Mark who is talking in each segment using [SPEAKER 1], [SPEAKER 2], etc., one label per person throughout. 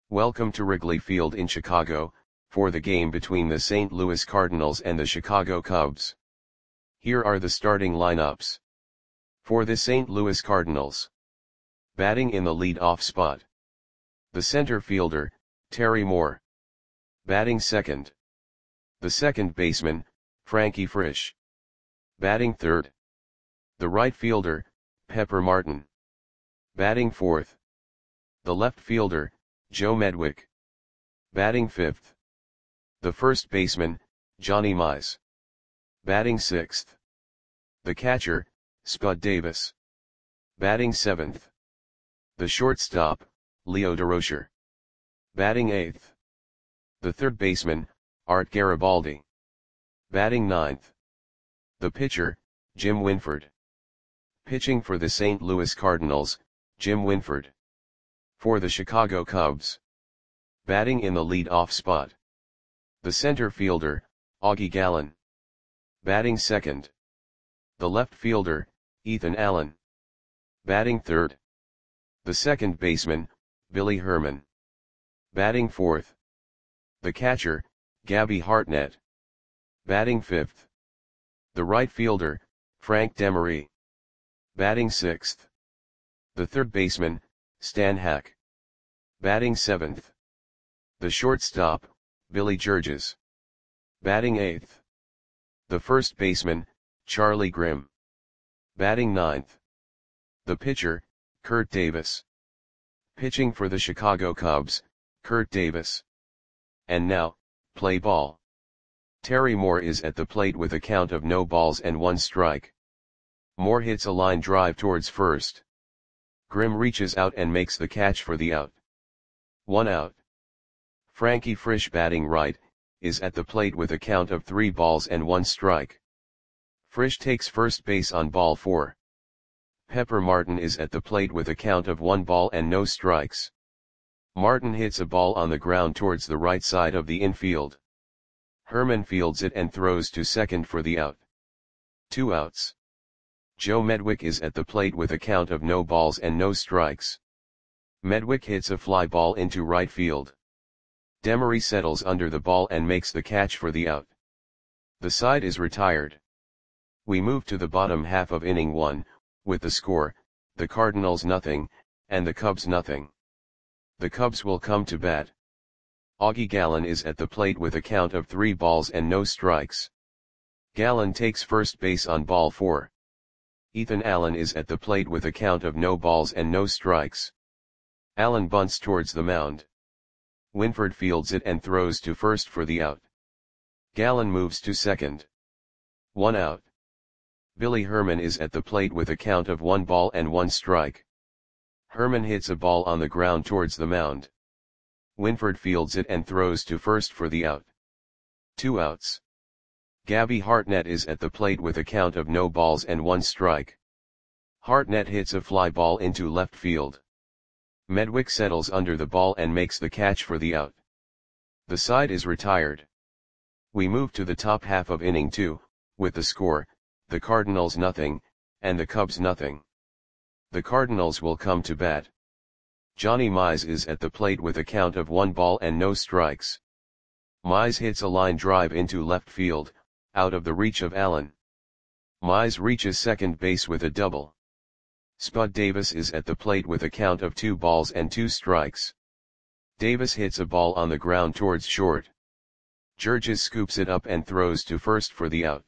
[SPEAKER 1] Welcome to Wrigley Field in Chicago, for the game between the St. Louis Cardinals and the Chicago Cubs. Here are the starting lineups. For the St. Louis Cardinals. Batting in the lead-off spot. The center fielder, Terry Moore. Batting second. The second baseman, Frankie Frisch. Batting third. The right fielder, Pepper Martin. Batting fourth. The left fielder, Joe Medwick. Batting fifth. The first baseman, Johnny Mize. Batting sixth. The catcher, Spud Davis. Batting seventh. The shortstop, Leo Durocher. Batting eighth. The third baseman, Art Garibaldi. Batting ninth. The pitcher, Jim Winford. Pitching for the St. Louis Cardinals, Jim Winford. For the Chicago Cubs. Batting in the lead-off spot. The center fielder, Augie Gallen. Batting second. The left fielder, Ethan Allen. Batting third. The second baseman, Billy Herman. Batting fourth. The catcher, Gabby Hartnett. Batting fifth. The right fielder, Frank Demery. Batting sixth. The third baseman, Stan Hack. Batting seventh. The shortstop, Billy Georges. Batting eighth. The first baseman, Charlie Grimm. Batting ninth. The pitcher, Kurt Davis. Pitching for the Chicago Cubs, Kurt Davis. And now, play ball. Terry Moore is at the plate with a count of no balls and one strike. Moore hits a line drive towards first. Grimm reaches out and makes the catch for the out. 1 out. Frankie Frisch, batting right, is at the plate with a count of 3 balls and 1 strike. Frisch takes first base on ball 4. Pepper Martin is at the plate with a count of 1 ball and no strikes. Martin hits a ball on the ground towards the right side of the infield. Herman fields it and throws to second for the out. 2 outs. Joe Medwick is at the plate with a count of no balls and no strikes. Medwick hits a fly ball into right field. Demery settles under the ball and makes the catch for the out. The side is retired. We move to the bottom half of inning 1, with the score, the Cardinals 0, and the Cubs 0. The Cubs will come to bat. Augie Gallen is at the plate with a count of 3 balls and no strikes. Gallen takes first base on ball 4. Ethan Allen is at the plate with a count of no balls and no strikes. Allen bunts towards the mound. Winford fields it and throws to first for the out. Gallen moves to second. 1 out. Billy Herman is at the plate with a count of 1 ball and 1 strike. Herman hits a ball on the ground towards the mound. Winford fields it and throws to first for the out. 2 outs. Gabby Hartnett is at the plate with a count of no balls and 1 strike. Hartnett hits a fly ball into left field. Medwick settles under the ball and makes the catch for the out. The side is retired. We move to the top half of inning 2, with the score, the Cardinals 0, and the Cubs 0. The Cardinals will come to bat. Johnny Mize is at the plate with a count of 1 ball and no strikes. Mize hits a line drive into left field, out of the reach of Allen. Mize reaches second base with a double. Spud Davis is at the plate with a count of 2 balls and 2 strikes. Davis hits a ball on the ground towards short. Georges scoops it up and throws to first for the out.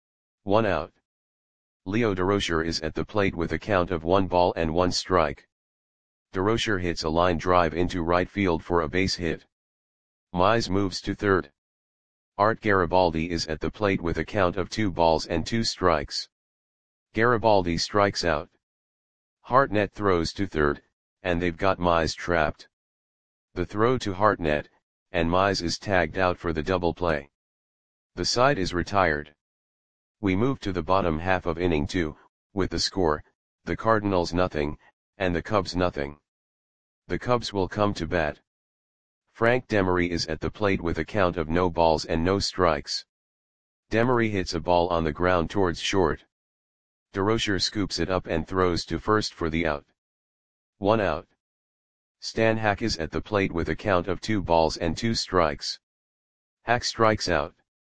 [SPEAKER 1] 1 out. Leo Durocher is at the plate with a count of 1 ball and 1 strike. Durocher hits a line drive into right field for a base hit. Mize moves to third. Art Garibaldi is at the plate with a count of 2 balls and 2 strikes. Garibaldi strikes out. Hartnett throws to third, and they've got Mize trapped. The throw to Hartnett, and Mize is tagged out for the double play. The side is retired. We move to the bottom half of inning 2, with the score, the Cardinals 0, and the Cubs 0. The Cubs will come to bat. Frank Demery is at the plate with a count of no balls and no strikes. Demery hits a ball on the ground towards short. Durocher scoops it up and throws to first for the out. 1 out. Stan Hack is at the plate with a count of 2 balls and 2 strikes. Hack strikes out.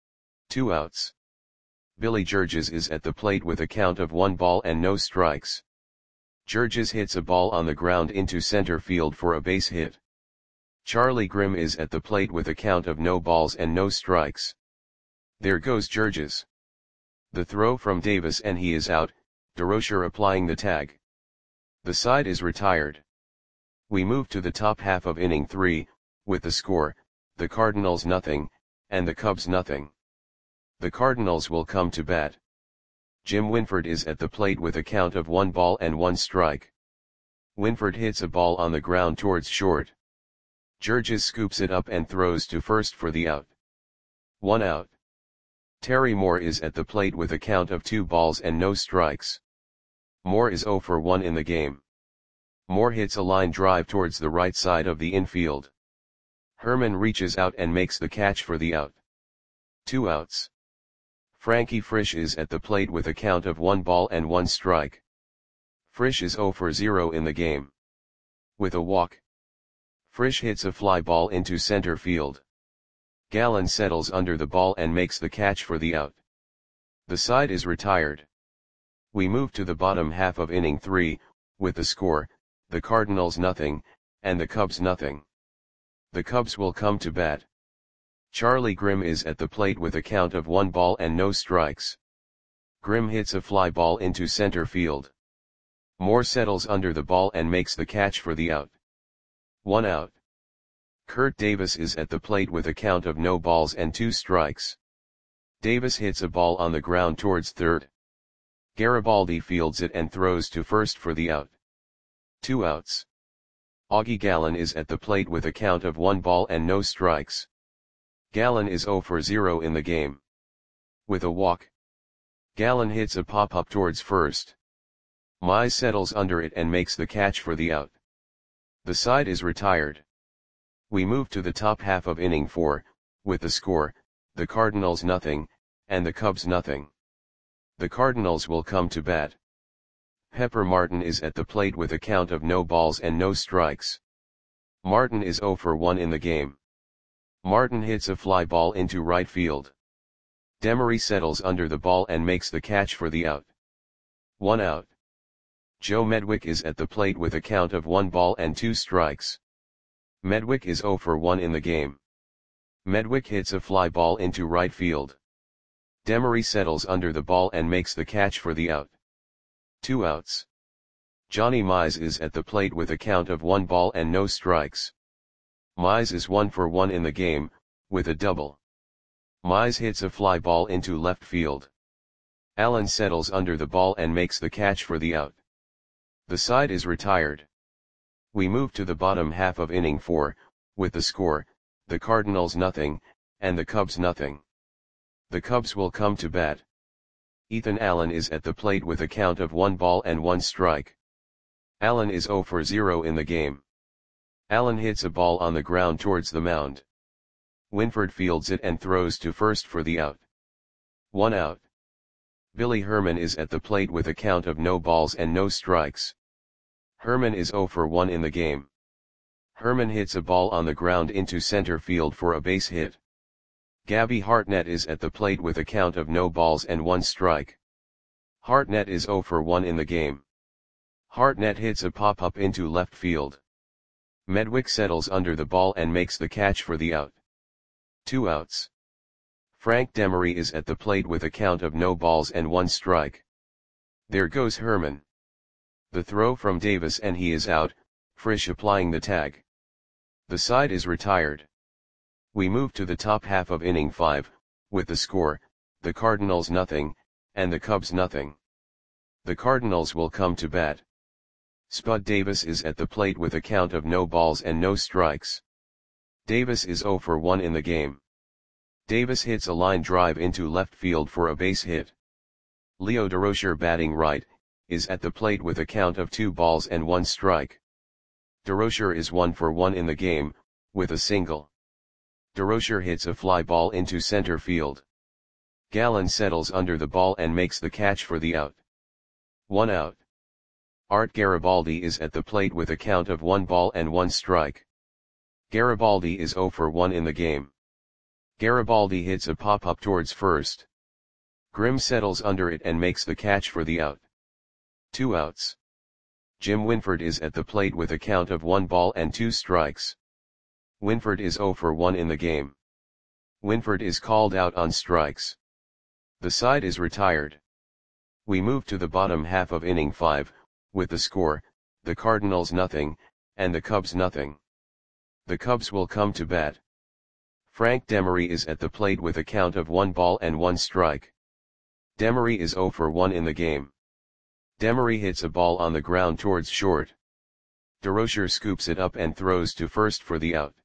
[SPEAKER 1] 2 outs. Billy Georges is at the plate with a count of 1 ball and no strikes. Georges hits a ball on the ground into center field for a base hit. Charlie Grimm is at the plate with a count of no balls and no strikes. There goes Georges. The throw from Davis and he is out, DeRocher applying the tag. The side is retired. We move to the top half of inning 3, with the score, the Cardinals nothing, and the Cubs nothing. The Cardinals will come to bat. Jim Winford is at the plate with a count of 1 ball and 1 strike. Winford hits a ball on the ground towards short. Georges scoops it up and throws to first for the out. 1 out. Terry Moore is at the plate with a count of 2 balls and no strikes. Moore is 0 for 1 in the game. Moore hits a line drive towards the right side of the infield. Herman reaches out and makes the catch for the out. 2 outs. Frankie Frisch is at the plate with a count of 1 ball and 1 strike. Frisch is 0 for 0 in the game. With a walk, Frisch hits a fly ball into center field. Gallen settles under the ball and makes the catch for the out. The side is retired. We move to the bottom half of inning 3, with the score, the Cardinals nothing, and the Cubs nothing. The Cubs will come to bat. Charlie Grimm is at the plate with a count of 1 ball and no strikes. Grimm hits a fly ball into center field. Moore settles under the ball and makes the catch for the out. 1 out. Kurt Davis is at the plate with a count of no balls and 2 strikes. Davis hits a ball on the ground towards third. Garibaldi fields it and throws to first for the out. 2 outs. Augie Gallen is at the plate with a count of 1 ball and no strikes. Gallen is 0 for 0 in the game. With a walk, Gallen hits a pop-up towards first. Mize settles under it and makes the catch for the out. The side is retired. We move to the top half of inning 4, with the score, the Cardinals nothing, and the Cubs nothing. The Cardinals will come to bat. Pepper Martin is at the plate with a count of no balls and no strikes. Martin is 0 for 1 in the game. Martin hits a fly ball into right field. Demery settles under the ball and makes the catch for the out. 1 out. Joe Medwick is at the plate with a count of 1 ball and 2 strikes. Medwick is 0 for 1 in the game. Medwick hits a fly ball into right field. Demery settles under the ball and makes the catch for the out. 2 outs. Johnny Mize is at the plate with a count of 1 ball and no strikes. Mize is 1 for 1 in the game, with a double. Mize hits a fly ball into left field. Allen settles under the ball and makes the catch for the out. The side is retired. We move to the bottom half of inning 4, with the score, the Cardinals nothing, and the Cubs nothing. The Cubs will come to bat. Ethan Allen is at the plate with a count of 1 ball and 1 strike. Allen is 0 for 0 in the game. Allen hits a ball on the ground towards the mound. Winford fields it and throws to first for the out. 1 out. Billy Herman is at the plate with a count of no balls and no strikes. Herman is 0 for 1 in the game. Herman hits a ball on the ground into center field for a base hit. Gabby Hartnett is at the plate with a count of no balls and 1 strike. Hartnett is 0 for 1 in the game. Hartnett hits a pop-up into left field. Medwick settles under the ball and makes the catch for the out. 2 outs. Frank Demery is at the plate with a count of no balls and 1 strike. There goes Herman. The throw from Davis and he is out, Frisch applying the tag. The side is retired. We move to the top half of inning 5, with the score, the Cardinals nothing, and the Cubs nothing. The Cardinals will come to bat. Spud Davis is at the plate with a count of no balls and no strikes. Davis is 0 for 1 in the game. Davis hits a line drive into left field for a base hit. Leo DeRocher batting right, is at the plate with a count of 2 balls and 1 strike. DeRocher is 1 for 1 in the game, with a single. DeRocher hits a fly ball into center field. Gallen settles under the ball and makes the catch for the out. 1 out. Art Garibaldi is at the plate with a count of 1 ball and 1 strike. Garibaldi is 0 for 1 in the game. Garibaldi hits a pop-up towards first. Grimm settles under it and makes the catch for the out. 2 outs. Jim Winford is at the plate with a count of 1 ball and 2 strikes. Winford is 0 for 1 in the game. Winford is called out on strikes. The side is retired. We move to the bottom half of inning 5, with the score, the Cardinals nothing, and the Cubs nothing. The Cubs will come to bat. Frank Demery is at the plate with a count of 1 ball and 1 strike. Demery is 0 for 1 in the game. Demery hits a ball on the ground towards short. DeRocher scoops it up and throws to first for the out.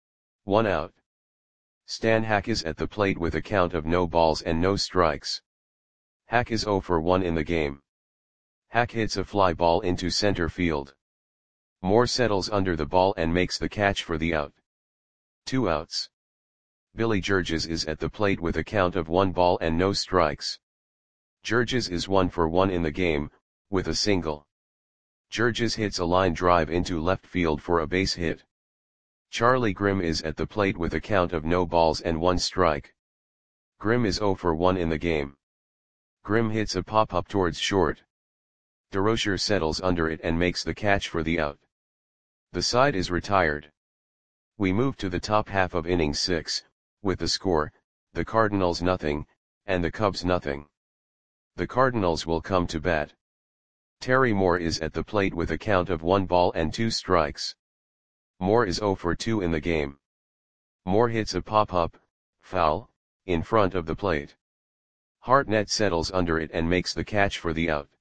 [SPEAKER 1] 1 out. Stan Hack is at the plate with a count of no balls and no strikes. Hack is 0 for 1 in the game. Hack hits a fly ball into center field. Moore settles under the ball and makes the catch for the out. 2 outs. Billy Georges is at the plate with a count of 1 ball and no strikes. Georges is 1 for 1 in the game, with a single. Georges hits a line drive into left field for a base hit. Charlie Grimm is at the plate with a count of no balls and 1 strike. Grimm is 0 for 1 in the game. Grimm hits a pop-up towards short. DeRocher settles under it and makes the catch for the out. The side is retired. We move to the top half of inning 6, with the score, the Cardinals nothing, and the Cubs nothing. The Cardinals will come to bat. Terry Moore is at the plate with a count of 1 ball and 2 strikes. Moore is 0 for 2 in the game. Moore hits a pop-up, foul, in front of the plate. Hartnett settles under it and makes the catch for the out.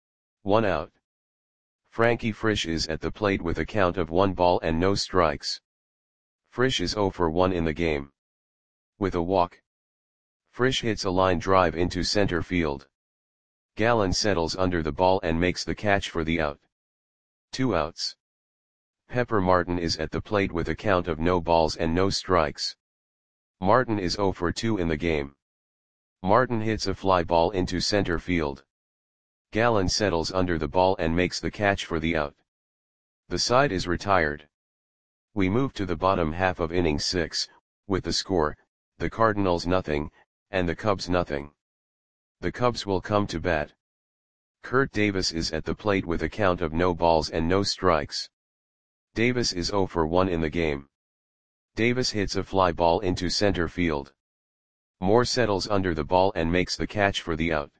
[SPEAKER 1] 1 out. Frankie Frisch is at the plate with a count of 1 ball and no strikes. Frisch is 0 for 1 in the game. With a walk. Frisch hits a line drive into center field. Gallen settles under the ball and makes the catch for the out. 2 outs. Pepper Martin is at the plate with a count of no balls and no strikes. Martin is 0 for 2 in the game. Martin hits a fly ball into center field. Gallen settles under the ball and makes the catch for the out. The side is retired. We move to the bottom half of inning 6, with the score, the Cardinals nothing, and the Cubs nothing. The Cubs will come to bat. Kurt Davis is at the plate with a count of no balls and no strikes. Davis is 0 for 1 in the game. Davis hits a fly ball into center field. Moore settles under the ball and makes the catch for the out.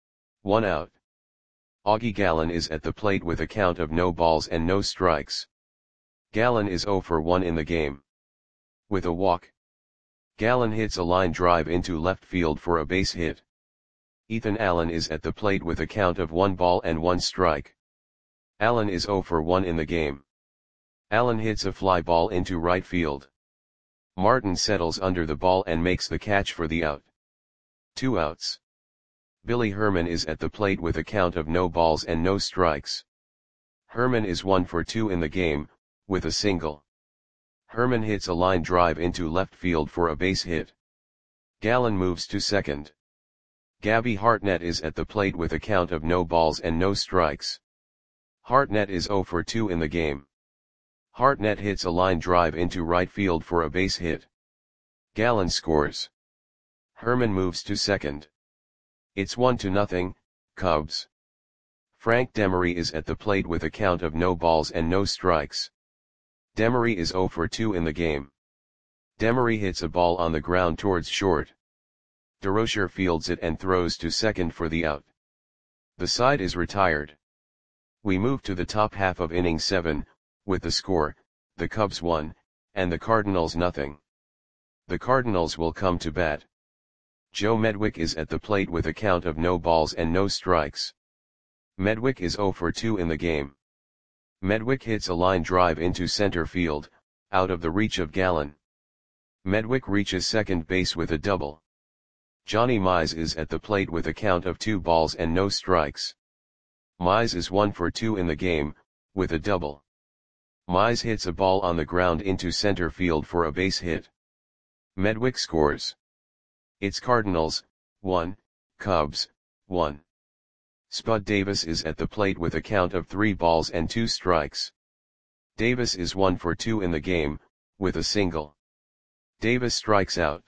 [SPEAKER 1] 1 out. Augie Gallen is at the plate with a count of no balls and no strikes. Gallen is 0 for 1 in the game. With a walk. Gallen hits a line drive into left field for a base hit. Ethan Allen is at the plate with a count of 1 ball and 1 strike. Allen is 0 for 1 in the game. Allen hits a fly ball into right field. Martin settles under the ball and makes the catch for the out. 2 outs. Billy Herman is at the plate with a count of no balls and no strikes. Herman is 1 for 2 in the game, with a single. Herman hits a line drive into left field for a base hit. Gallen moves to second. Gabby Hartnett is at the plate with a count of no balls and no strikes. Hartnett is 0 for 2 in the game. Hartnett hits a line drive into right field for a base hit. Gallen scores. Herman moves to second. It's 1-0, Cubs. Frank Demery is at the plate with a count of no balls and no strikes. Demery is 0 for 2 in the game. Demery hits a ball on the ground towards short. DeRocher fields it and throws to second for the out. The side is retired. We move to the top half of inning 7, with the score, the Cubs 1, and the Cardinals nothing. The Cardinals will come to bat. Joe Medwick is at the plate with a count of no balls and no strikes. Medwick is 0 for 2 in the game. Medwick hits a line drive into center field, out of the reach of Gallen. Medwick reaches second base with a double. Johnny Mize is at the plate with a count of 2 balls and no strikes. Mize is 1 for 2 in the game, with a double. Mize hits a ball on the ground into center field for a base hit. Medwick scores. It's Cardinals, 1, Cubs, 1. Spud Davis is at the plate with a count of 3 balls and 2 strikes. Davis is 1 for 2 in the game, with a single. Davis strikes out.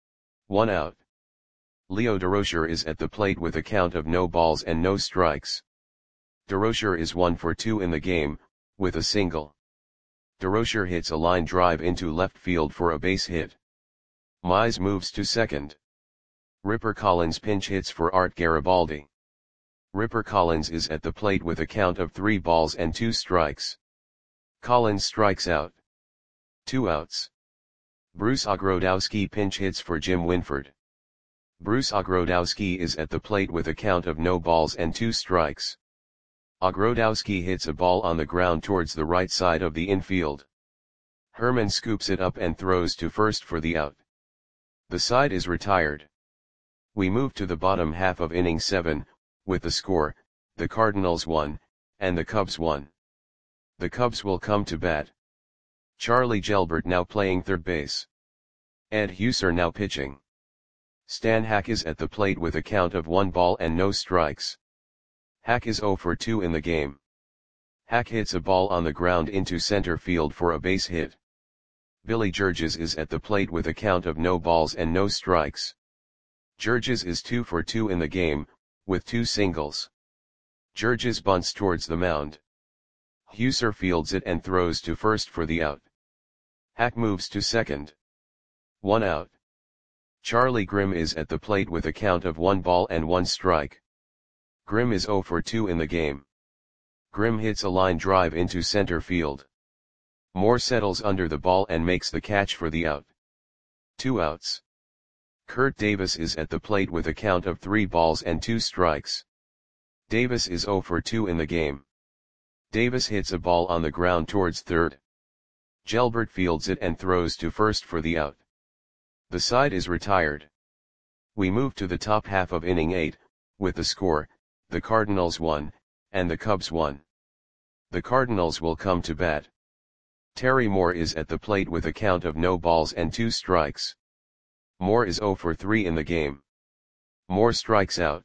[SPEAKER 1] 1 out. Leo Durocher is at the plate with a count of no balls and no strikes. Durocher is 1 for 2 in the game, with a single. Durocher hits a line drive into left field for a base hit. Mize moves to second. Ripper Collins pinch hits for Art Garibaldi. Ripper Collins is at the plate with a count of 3 balls and 2 strikes. Collins strikes out. 2 outs. Bruce Ogrodowski pinch hits for Jim Winford. Bruce Ogrodowski is at the plate with a count of no balls and 2 strikes. Ogrodowski hits a ball on the ground towards the right side of the infield. Herman scoops it up and throws to first for the out. The side is retired. We move to the bottom half of inning 7, with the score, the Cardinals 1, and the Cubs 1. The Cubs will come to bat. Charlie Gelbert now playing third base. Ed Huser now pitching. Stan Hack is at the plate with a count of 1 ball and no strikes. Hack is 0 for 2 in the game. Hack hits a ball on the ground into center field for a base hit. Billy Georges is at the plate with a count of no balls and no strikes. Georges is 2 for 2 in the game, with 2 singles. Georges bunts towards the mound. Huser fields it and throws to first for the out. Hack moves to second. 1 out. Charlie Grimm is at the plate with a count of 1 ball and 1 strike. Grimm is 0 for 2 in the game. Grimm hits a line drive into center field. Moore settles under the ball and makes the catch for the out. 2 outs. Kurt Davis is at the plate with a count of 3 balls and 2 strikes. Davis is 0 for 2 in the game. Davis hits a ball on the ground towards third. Gelbert fields it and throws to first for the out. The side is retired. We move to the top half of inning 8, with the score, the Cardinals 1, and the Cubs 1. The Cardinals will come to bat. Terry Moore is at the plate with a count of no balls and 2 strikes. Moore is 0 for 3 in the game. Moore strikes out.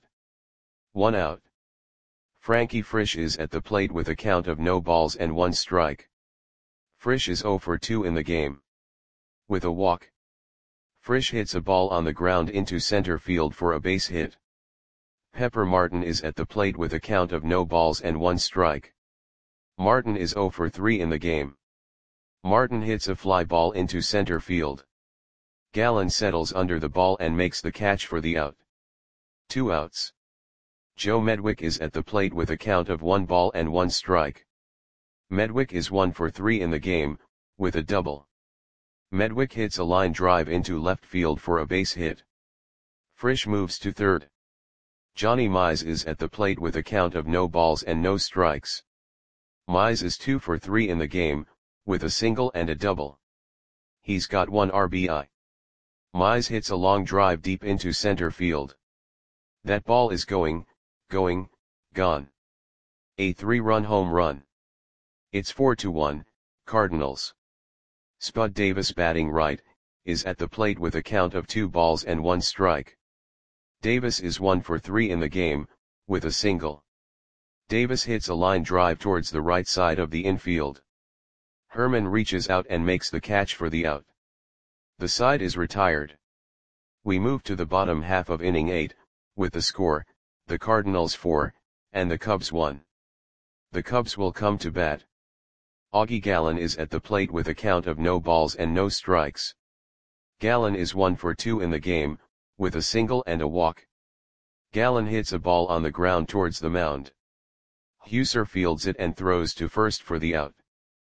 [SPEAKER 1] 1 out. Frankie Frisch is at the plate with a count of no balls and 1 strike. Frisch is 0 for 2 in the game. With a walk. Frisch hits a ball on the ground into center field for a base hit. Pepper Martin is at the plate with a count of no balls and 1 strike. Martin is 0 for 3 in the game. Martin hits a fly ball into center field. Gallen settles under the ball and makes the catch for the out. 2 outs. Joe Medwick is at the plate with a count of 1 ball and 1 strike. Medwick is 1 for 3 in the game, with a double. Medwick hits a line drive into left field for a base hit. Frisch moves to third. Johnny Mize is at the plate with a count of no balls and no strikes. Mize is 2 for 3 in the game, with a single and a double. He's got 1 RBI. Mize hits a long drive deep into center field. That ball is going, gone. A 3-run home run. It's 4-1, Cardinals. Spud Davis batting right, is at the plate with a count of 2 balls and 1 strike. Davis is 1 for 3 in the game, with a single. Davis hits a line drive towards the right side of the infield. Herman reaches out and makes the catch for the out. The side is retired. We move to the bottom half of inning 8, with the score, the Cardinals 4, and the Cubs 1. The Cubs will come to bat. Augie Gallen is at the plate with a count of no balls and no strikes. Gallen is 1 for 2 in the game, with a single and a walk. Gallen hits a ball on the ground towards the mound. Huser fields it and throws to first for the out.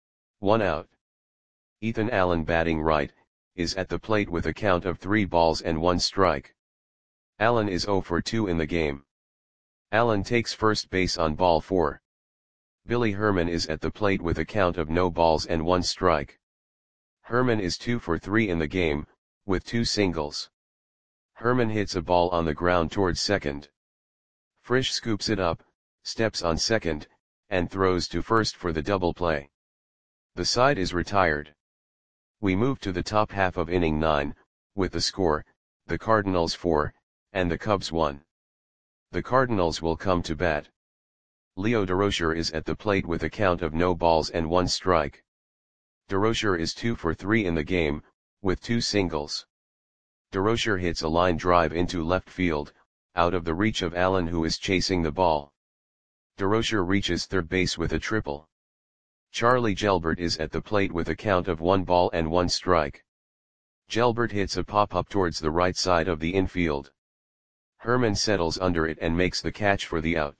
[SPEAKER 1] 1 out. Ethan Allen batting right, is at the plate with a count of 3 balls and 1 strike. Allen is 0 for 2 in the game. Allen takes first base on ball 4. Billy Herman is at the plate with a count of no balls and 1 strike. Herman is 2 for 3 in the game, with 2 singles. Herman hits a ball on the ground towards second. Frisch scoops it up, steps on second, and throws to first for the double play. The side is retired. We move to the top half of inning 9, with the score, the Cardinals 4, and the Cubs 1. The Cardinals will come to bat. Leo Durocher is at the plate with a count of no balls and 1 strike. Durocher is 2 for 3 in the game, with 2 singles. Durocher hits a line drive into left field, out of the reach of Allen, who is chasing the ball. Durocher reaches third base with a triple. Charlie Gelbert is at the plate with a count of 1 ball and 1 strike. Gelbert hits a pop-up towards the right side of the infield. Herman settles under it and makes the catch for the out.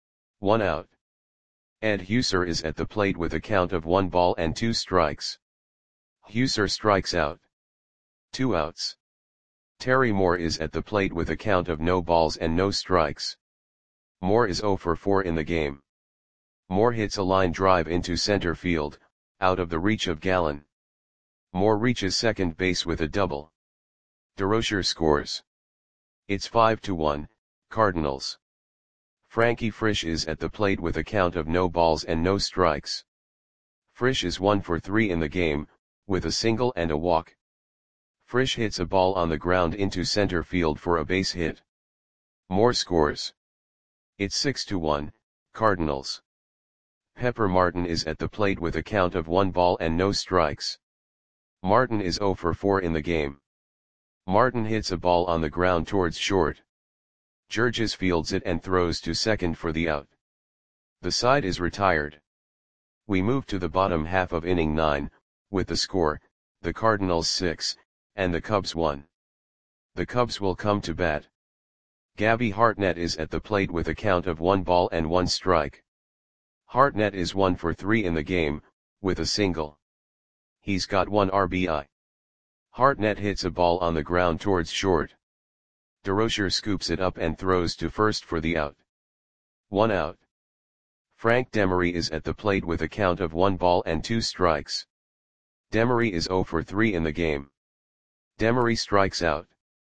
[SPEAKER 1] 1 out. Ed Husser is at the plate with a count of 1 ball and 2 strikes. Husser strikes out. 2 outs. Terry Moore is at the plate with a count of no balls and no strikes. Moore is 0 for 4 in the game. Moore hits a line drive into center field, out of the reach of Gallen. Moore reaches second base with a double. Durocher scores. It's 5-1, Cardinals. Frankie Frisch is at the plate with a count of no balls and no strikes. Frisch is 1 for 3 in the game, with a single and a walk. Frisch hits a ball on the ground into center field for a base hit. Moore scores. It's 6-1, Cardinals. Pepper Martin is at the plate with a count of 1 ball and no strikes. Martin is 0 for 4 in the game. Martin hits a ball on the ground towards short. Georges fields it and throws to second for the out. The side is retired. We move to the bottom half of inning 9, with the score, the Cardinals 6, and the Cubs 1. The Cubs will come to bat. Gabby Hartnett is at the plate with a count of 1 ball and 1 strike. Hartnett is 1 for 3 in the game, with a single. He's got 1 RBI. Hartnett hits a ball on the ground towards short. Durocher scoops it up and throws to first for the out. 1 out. Frank Demery is at the plate with a count of 1 ball and 2 strikes. Demery is 0 for 3 in the game. Demery strikes out.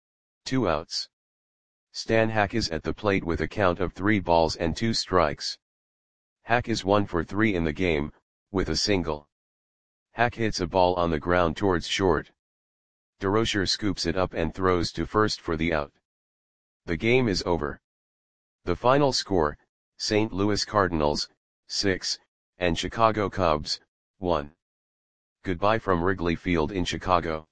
[SPEAKER 1] 2 outs. Stan Hack is at the plate with a count of 3 balls and 2 strikes. Hack is 1 for 3 in the game, with a single. Hack hits a ball on the ground towards short. Durocher scoops it up and throws to first for the out. The game is over. The final score, St. Louis Cardinals, 6, and Chicago Cubs, 1. Goodbye from Wrigley Field in Chicago.